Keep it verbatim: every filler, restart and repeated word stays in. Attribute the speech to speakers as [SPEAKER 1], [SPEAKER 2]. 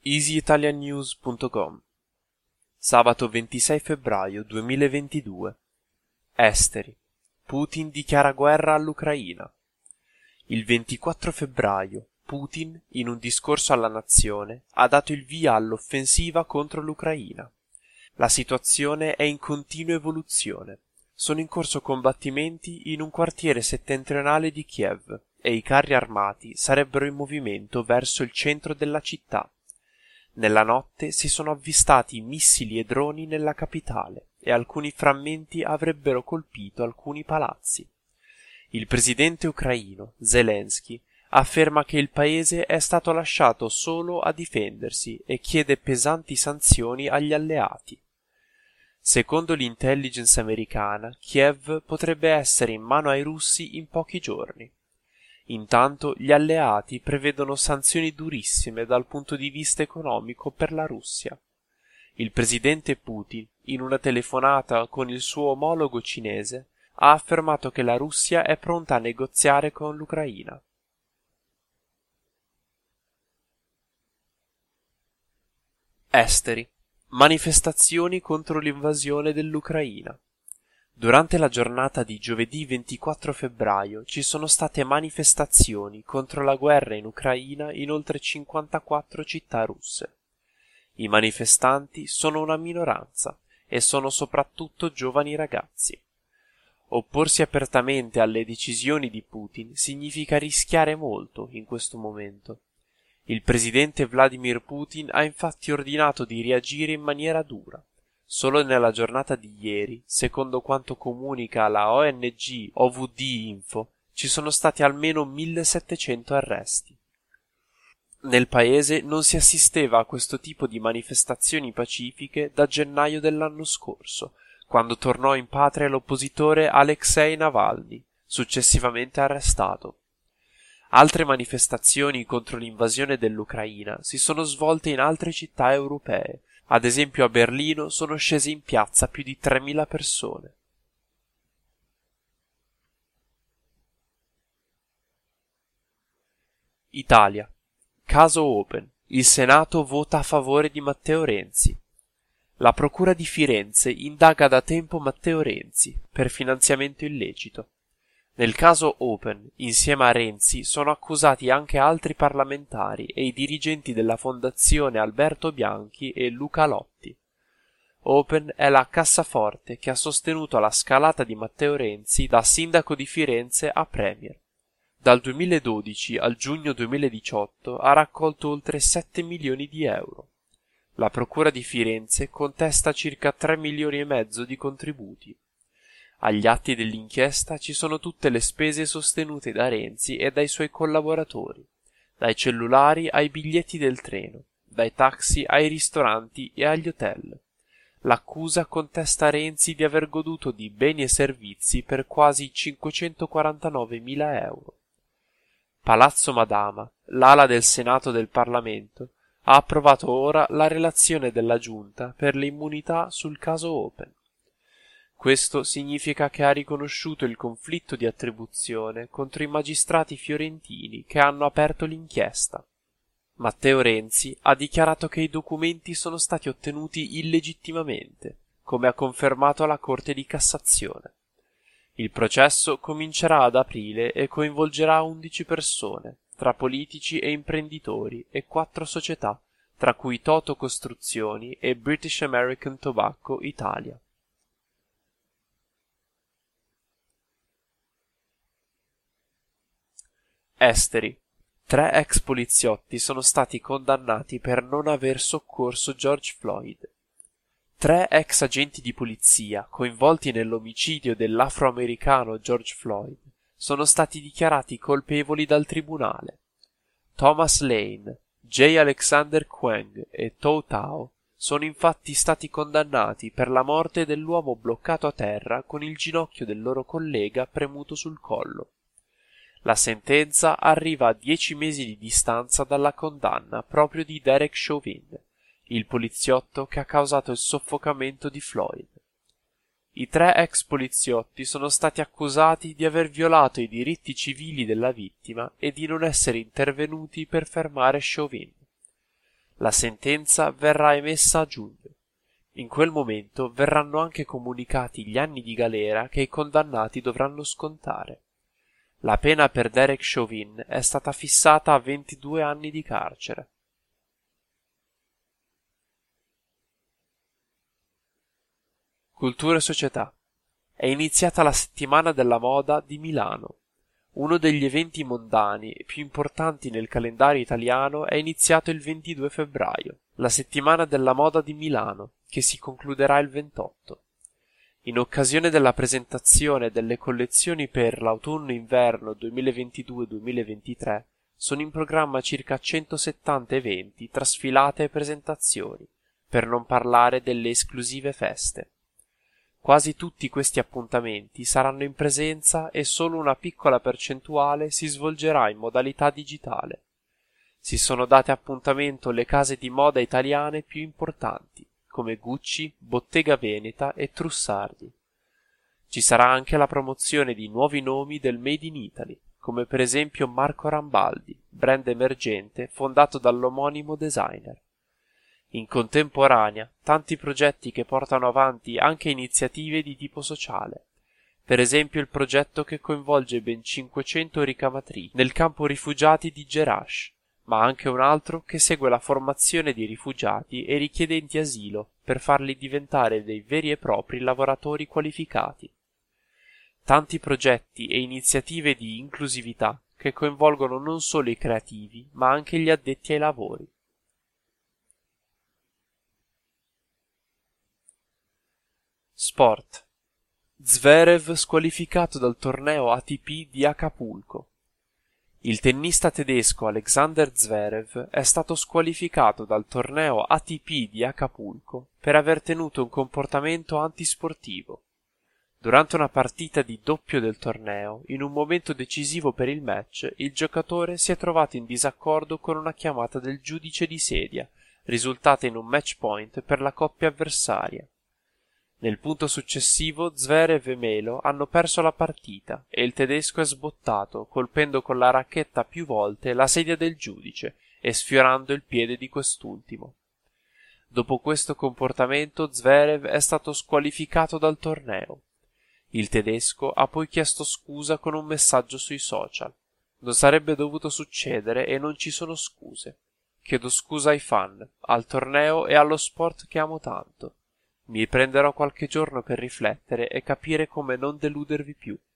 [SPEAKER 1] easy italian news punto com. Sabato ventisei febbraio duemilaventidue. Esteri. Putin dichiara guerra all'Ucraina. Il ventiquattro febbraio Putin, in un discorso alla nazione, ha dato il via all'offensiva contro l'Ucraina. La situazione è in continua evoluzione. Sono in corso combattimenti in un quartiere settentrionale di Kiev e i carri armati sarebbero in movimento verso il centro della città. Nella notte si sono avvistati missili e droni nella capitale e alcuni frammenti avrebbero colpito alcuni palazzi. Il presidente ucraino, Zelensky, afferma che il paese è stato lasciato solo a difendersi e chiede pesanti sanzioni agli alleati. Secondo l'intelligence americana, Kiev potrebbe essere in mano ai russi in pochi giorni. Intanto gli alleati prevedono sanzioni durissime dal punto di vista economico per la Russia. Il presidente Putin, in una telefonata con il suo omologo cinese, ha affermato che la Russia è pronta a negoziare con l'Ucraina. Esteri. Manifestazioni contro l'invasione dell'Ucraina. Durante la giornata di giovedì ventiquattro febbraio ci sono state manifestazioni contro la guerra in Ucraina in oltre cinquantaquattro città russe. I manifestanti sono una minoranza e sono soprattutto giovani ragazzi. Opporsi apertamente alle decisioni di Putin significa rischiare molto in questo momento. Il presidente Vladimir Putin ha infatti ordinato di reagire in maniera dura. Solo nella giornata di ieri, secondo quanto comunica la O N G O V D Info, ci sono stati almeno millesettecento arresti. Nel paese non si assisteva a questo tipo di manifestazioni pacifiche da gennaio dell'anno scorso, quando tornò in patria l'oppositore Alexei Navalny, successivamente arrestato. Altre manifestazioni contro l'invasione dell'Ucraina si sono svolte in altre città europee. Ad esempio a Berlino sono scese in piazza più di tremila persone. Italia. Caso Open. Il Senato vota a favore di Matteo Renzi. La Procura di Firenze indaga da tempo Matteo Renzi per finanziamento illecito. Nel caso Open, insieme a Renzi, sono accusati anche altri parlamentari e i dirigenti della Fondazione Alberto Bianchi e Luca Lotti. Open è la cassaforte che ha sostenuto la scalata di Matteo Renzi da sindaco di Firenze a premier. Dal duemiladodici al giugno duemiladiciotto ha raccolto oltre sette milioni di euro. La Procura di Firenze contesta circa tre milioni e mezzo di contributi. Agli atti dell'inchiesta ci sono tutte le spese sostenute da Renzi e dai suoi collaboratori, dai cellulari ai biglietti del treno, dai taxi ai ristoranti e agli hotel. L'accusa contesta Renzi di aver goduto di beni e servizi per quasi cinquecentoquarantanovemila euro. Palazzo Madama, l'ala del Senato del Parlamento, ha approvato ora la relazione della Giunta per le immunità sul caso Open. Questo significa che ha riconosciuto il conflitto di attribuzione contro i magistrati fiorentini che hanno aperto l'inchiesta. Matteo Renzi ha dichiarato che i documenti sono stati ottenuti illegittimamente, come ha confermato la Corte di Cassazione. Il processo comincerà ad aprile e coinvolgerà undici persone, tra politici e imprenditori, e quattro società, tra cui Toto Costruzioni e British American Tobacco Italia. Esteri. Tre ex poliziotti sono stati condannati per non aver soccorso George Floyd. Tre ex agenti di polizia coinvolti nell'omicidio dell'afroamericano George Floyd sono stati dichiarati colpevoli dal tribunale. Thomas Lane, J. Alexander Kueng e Tou Thao sono infatti stati condannati per la morte dell'uomo bloccato a terra con il ginocchio del loro collega premuto sul collo. La sentenza arriva a dieci mesi di distanza dalla condanna proprio di Derek Chauvin, il poliziotto che ha causato il soffocamento di Floyd. I tre ex poliziotti sono stati accusati di aver violato i diritti civili della vittima e di non essere intervenuti per fermare Chauvin. La sentenza verrà emessa a giugno. In quel momento verranno anche comunicati gli anni di galera che i condannati dovranno scontare. La pena per Derek Chauvin è stata fissata a ventidue anni di carcere. Cultura e società. È iniziata la settimana della moda di Milano. Uno degli eventi mondani più importanti nel calendario italiano è iniziato il ventidue febbraio, la settimana della moda di Milano, che si concluderà il ventotto. In occasione della presentazione delle collezioni per l'autunno-inverno duemilaventidue duemilaventitré sono in programma circa centosettanta eventi tra sfilate e presentazioni, per non parlare delle esclusive feste. Quasi tutti questi appuntamenti saranno in presenza e solo una piccola percentuale si svolgerà in modalità digitale. Si sono date appuntamento le case di moda italiane più importanti, come Gucci, Bottega Veneta e Trussardi. Ci sarà anche la promozione di nuovi nomi del Made in Italy, come per esempio Marco Rambaldi, brand emergente fondato dall'omonimo designer. In contemporanea, tanti progetti che portano avanti anche iniziative di tipo sociale. Per esempio il progetto che coinvolge ben cinquecento ricamatrici nel campo rifugiati di Gerash, ma anche un altro che segue la formazione di rifugiati e richiedenti asilo per farli diventare dei veri e propri lavoratori qualificati. Tanti progetti e iniziative di inclusività che coinvolgono non solo i creativi, ma anche gli addetti ai lavori. Sport. Zverev squalificato dal torneo A T P di Acapulco. Il tennista tedesco Alexander Zverev è stato squalificato dal torneo A T P di Acapulco per aver tenuto un comportamento antisportivo. Durante una partita di doppio del torneo, in un momento decisivo per il match, il giocatore si è trovato in disaccordo con una chiamata del giudice di sedia, risultata in un match point per la coppia avversaria. Nel punto successivo Zverev e Melo hanno perso la partita e il tedesco è sbottato, colpendo con la racchetta più volte la sedia del giudice e sfiorando il piede di quest'ultimo. Dopo questo comportamento Zverev è stato squalificato dal torneo. Il tedesco ha poi chiesto scusa con un messaggio sui social. Non sarebbe dovuto succedere e non ci sono scuse. Chiedo scusa ai fan, al torneo e allo sport che amo tanto. Mi prenderò qualche giorno per riflettere e capire come non deludervi più.